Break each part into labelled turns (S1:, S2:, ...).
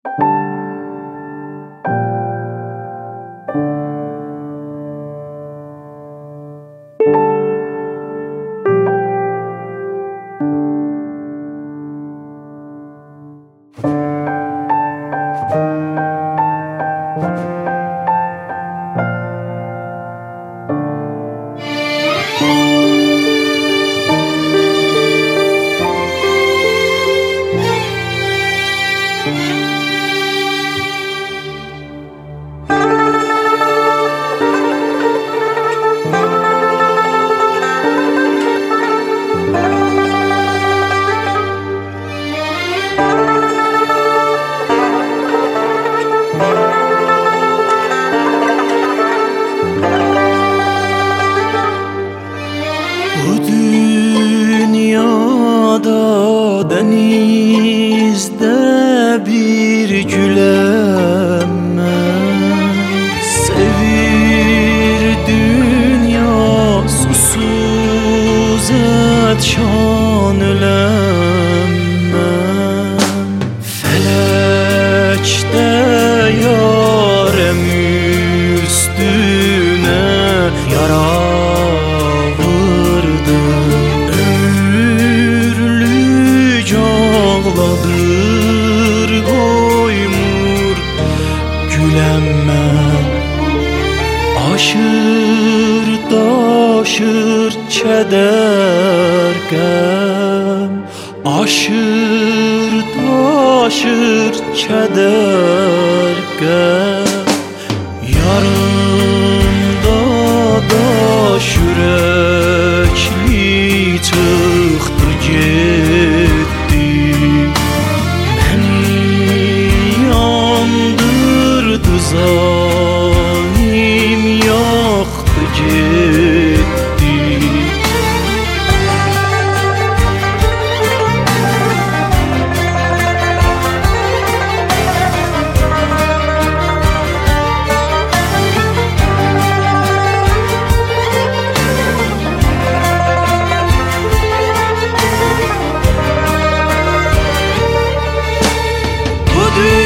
S1: Denizde bir gülem ben, sevir dünya susuz etşan ölem ben. Felekte yarem üstüne yara koymur gülenmem. Aşır daşır keder gəm, aşır daşır keder gəm. Yarımda daş yürekli çıxdı getdi. Zalim yaktı gitti. Bu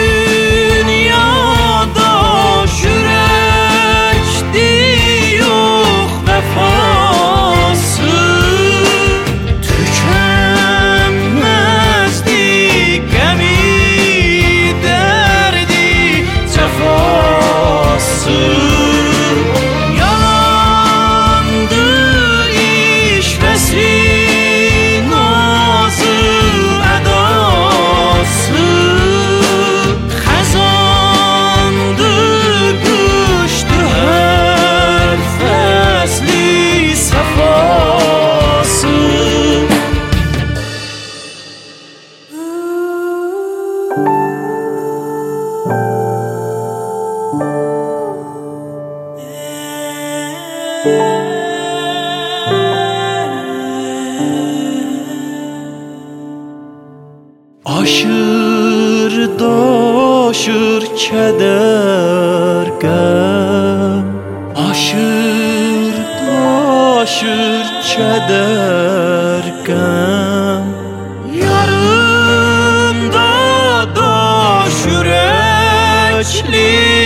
S1: aşır daşır keder gəm, aşır daşır keder gəm. Yarımda daş yürekli